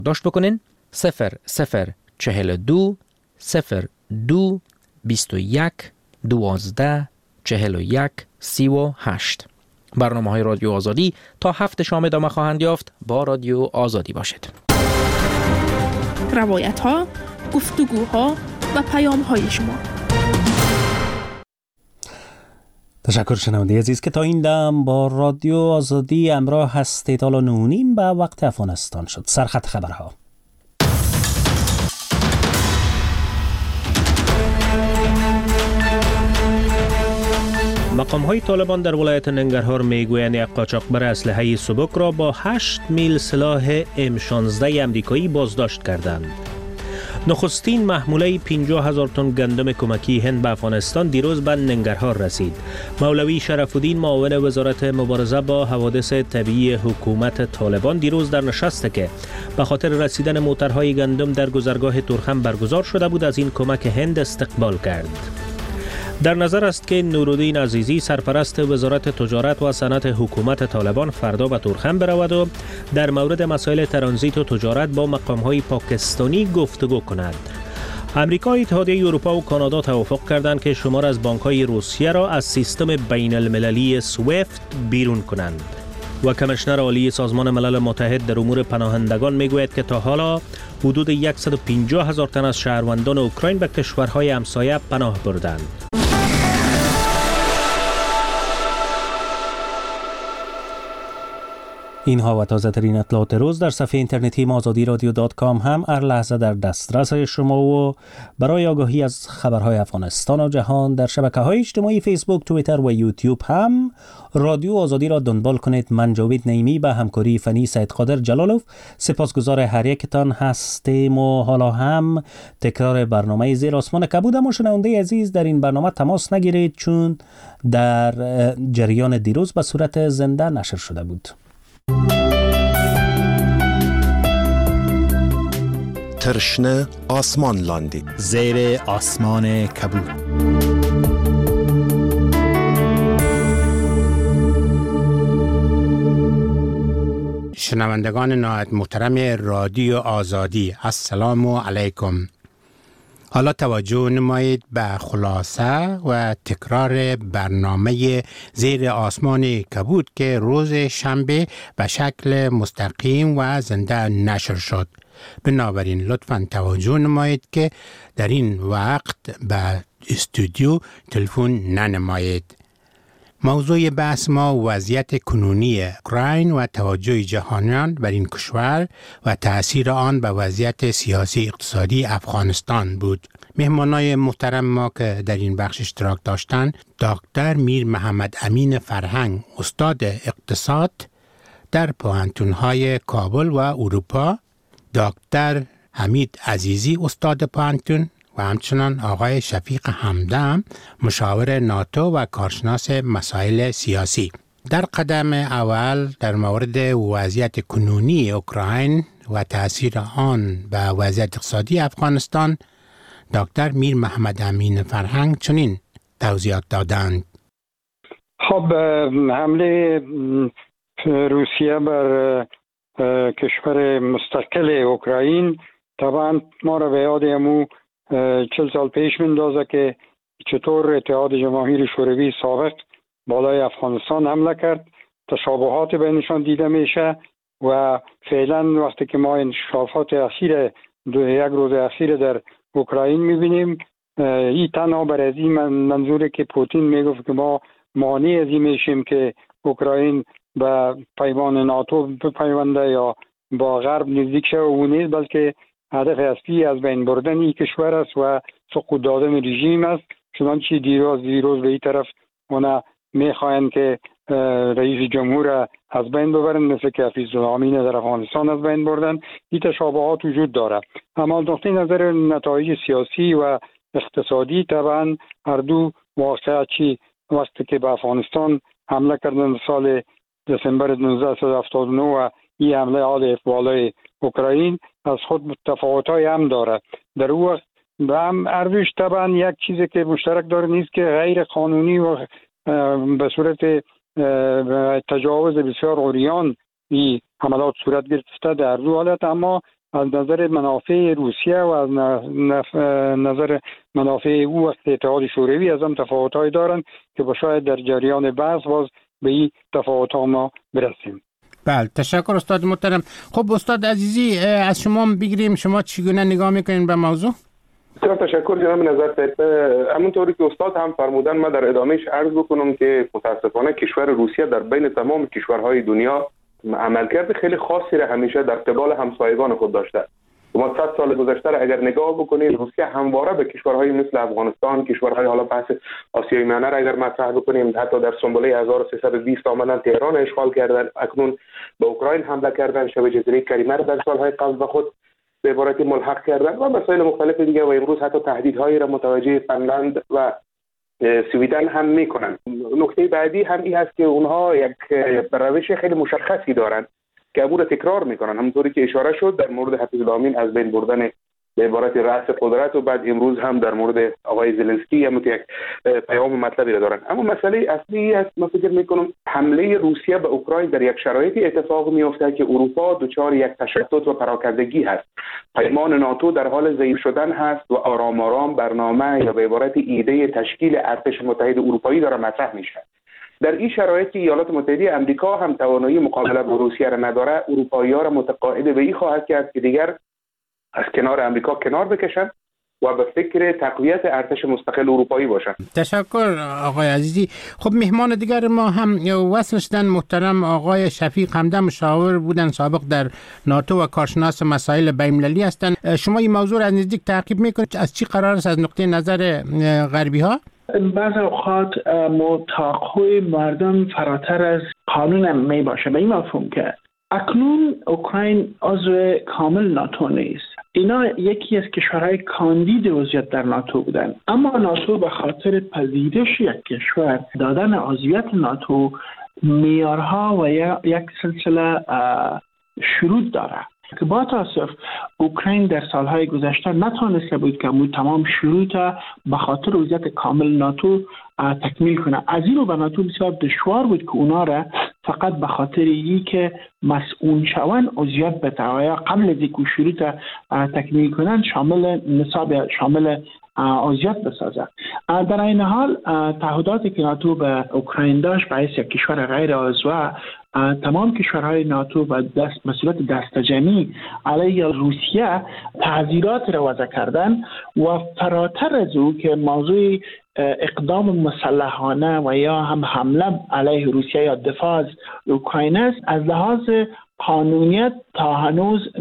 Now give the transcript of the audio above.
داشت بکنین 0042 02 21 12 41 38. برنامه‌های رادیو آزادی تا 7 شام ادامه خواهند یافت. با رادیو آزادی باشید. روایت‌ها، گفتگوها و پیام‌های شما. تشکر شنونده عزیز که تا این دم با رادیو آزادی همراه هستید. حالا 9:30 به وقت افغانستان شد. سرخط خبرها. مقام‌های طالبان در ولایت ننگرهار میگویند یک قاچاقبر اسلحه سبک را با 8 میل سلاح M16 امریکایی بازداشت کردند. نخستین محموله 50,000 تن گندم کمکی هند به افغانستان دیروز به ننگرهار رسید. مولوی شرف الدین معاون وزارت مبارزه با حوادث طبیعی حکومت طالبان دیروز در نشستی که به خاطر رسیدن موترهای گندم در گذرگاه تورخم برگزار شده بود از این کمک هند استقبال کرد. در نظر است که نورالدین عزیزی سرپرست وزارت تجارت و صنعت حکومت طالبان فردا به تورخم برود و در مورد مسائل ترانزیت و تجارت با مقام‌های پاکستانی گفتگو کند. امریکا، اتحادیه اروپا و کانادا توافق کردند که شمار از بانک‌های روسیه را از سیستم بین المللی سویفت بیرون کنند. و کمیشنر عالی سازمان ملل متحد در امور پناهندگان میگوید که تا حالا حدود 150,000 تن از شهروندان اوکراین به کشورهای همسایه پناه بردند. اینها و تازه ترین اطلاعات روز در صفحه اینترنتی azadiradio.com هم هر لحظه در دسترس شما و برای آگاهی از خبرهای افغانستان و جهان در شبکه‌های اجتماعی فیسبوک، توییتر و یوتیوب هم رادیو آزادی را دنبال کنید. من جاوید نعیمی به همکاری فنی سید قادر جلالوف سپاسگزار هر یکتان هستیم و حالا هم تکرار برنامه زیر آسمان کبود. اما شنونده عزیز در این برنامه تماس نگیرید چون در جریان دیروز به صورت زنده نشر شده بود. ترشنه آسمان لاندی زیر آسمان کبود. شنوندگان نهایت محترم رادیو آزادی، السلام علیکم. حالا توجه نمایید به خلاصه و تکرار برنامه زیر آسمان کبود که روز شنبه به شکل مستقیم و زنده نشر شد. بنابراین لطفاً توجه نمایید که در این وقت به استودیو تلفن ننمایید. موضوع بحث ما وضعیت کنونی اوکراین و توجه جهانیان بر این کشور و تأثیر آن به وضعیت سیاسی اقتصادی افغانستان بود. مهمانای محترم ما که در این بخش اشتراک داشتند، دکتر میر محمد امین فرهنگ، استاد اقتصاد در پوهنتون‌های کابل و اروپا، دکتر حمید عزیزی، استاد پوهنتون و همچنان آقای شفیق همدم، مشاور ناتو و کارشناس مسائل سیاسی. در قدم اول در مورد وضعیت کنونی اوکراین و تأثیر آن به وضعیت اقتصادی افغانستان، دکتر میر محمد امین فرهنگ چنین توضیحات دادند. خب، حمله روسیه بر کشور مستقل اوکراین طبعا ما را به یاد امو 40 سال پیش میندازه که چطور اتحاد جماهیر شوروی سابق بالای افغانستان حمله کرد. تشابهات بینشان دیده میشه و فعلا وقتی که ما انکشافات اخیر یک روز اخیر در اوکراین میبینیم، این تنها بر از این منظوره که پوتین میگفت که ما مانع از این میشیم که اوکراین به پیمان ناتو بپیونده یا با غرب نزدیک شه و نیست، بلکه هدف اصلی از بین بردن این کشور است و سقوط دادن رژیم است. چنانچه دیروز به این طرف اونا میخواهند که رئیس جمهور از بین ببرن، مثل که حفیظ الامین در افغانستان از بین بردن. این تشابهات وجود داره، اما نقطه نظر نتایج سیاسی و اقتصادی طبعا هر دو واقعا چی وقتی که به افغانستان حمله کردن سال دسامبر 1979 و این حمله عالی بالای اوکراین از خود تفاوت‌های هم داره. در اون وقت هم اردوش طبعا یک چیزی که مشترک داره نیست که غیر قانونی و به صورت تجاوز بسیار عریان این حملات صورت گرفته در دو حالت، اما از نظر منافع روسیه و از نظر منافع او و اتحاد شوروی از هم تفاوت‌های دارند که شاید در جریان بحث باز به این تفاوت‌ها ما برسیم. بله، تشکر استاد محترم. خب استاد عزیزی، از شما بگیریم، شما چگونه نگاه میکنین به موضوع؟ تشکر جناب نظر صاحب. همونطوری که استاد هم فرمودن، من در ادامهش عرض بکنم که متاسفانه کشور روسیه در بین تمام کشورهای دنیا عملکرد خیلی خاصی را همیشه در قبال همسایگان خود داشته. ما 100 سال گذشته را اگر نگاه بکنید، روسیه همواره به کشورهای مثل افغانستان، کشورهای حالا بحث آسیای میانه را اگر مطرح بکنیم، حتی در سنبله 1320 آمدن تهران اشغال کردن، اکنون به اوکراین حمله کردن، شبه جزیره کریمه را در سالهای قبل به خود به عبارتی ملحق کردن و مسائل مختلف دیگه، و امروز حتی تهدیدهایی را متوجه فنلاند و سویدن هم میکنن. نکته بعدی هم این هست که اونها یک روش خیلی مشخصی دارن که امور تکرار میکنن، همونطوری که اشاره شد در مورد حفیظ الامین از بین بردن به عبارت رأس قدرت، و بعد امروز هم در مورد آقای زلنسکی هم یک پیام مطلبی را دارن. اما مسئله اصلی است، من فکر میکنم حمله روسیه به اوکراین در یک شرایطی اتفاق میفته که اروپا دچار یک تشتت و پراکندگی هست. پیمان ناتو در حال ضعیف شدن هست و آرام آرام برنامه یا به عبارت ایده تشکیل ارتش متحد اروپایی داره مطرح میشه. در این شرایط که ایالات متحده آمریکا هم توانایی مقابله با روسیه را نداره، اروپایی‌ها را متقاعد به این خواهد کرد که دیگر از کنار آمریکا کنار بکشن و به فکر تقویت ارتش مستقل اروپایی باشن. تشکر آقای عزیزی. خب مهمان دیگر ما هم وصل شدن، محترم آقای شفیق حمده، مشاور بودن سابق در ناتو و کارشناس مسائل بین‌المللی هستند. شما این موضوع را از نزدیک تعقیب میکنید؟ از چی قرار است از نقطه نظر غربی ها؟ بعض اوقات توقع مردم فراتر از قانون می باشه، به این مفهوم که اکنون اوکراین عضو کامل ناتو نیست. اینا یکی از کشورهای کاندید وضعیت در ناتو بودن، اما ناتو به خاطر پذیرش یک کشور، دادن عضویت ناتو، معیارها و یک سلسله شروط داره که با تاسف اوکراین در سالهای گذشته نتوانسته بود که تمام شروط به خاطر وضعیت کامل ناتو تکمیل کنه. از این رو به ناتو بسیار دشوار بود که اونا را فقط به خاطر این که مسئول شوند عضویت بده و یا قبل از اینکه شروط تکمیل کنن شامل عضویت بسازه. در این حال تعهداتی که ناتو به اوکراین داشت به حیث یک کشور غیر عضو، تمام کشورهای ناتو و مسئولیت دستجمعی علیه روسیه تعزیرات را وضع کردن و فراتر از او که موضوع اقدام مسلحانه و یا هم حمله علیه روسیه یا دفاع از اوکراین است، از لحاظ قانونیت تا هنوز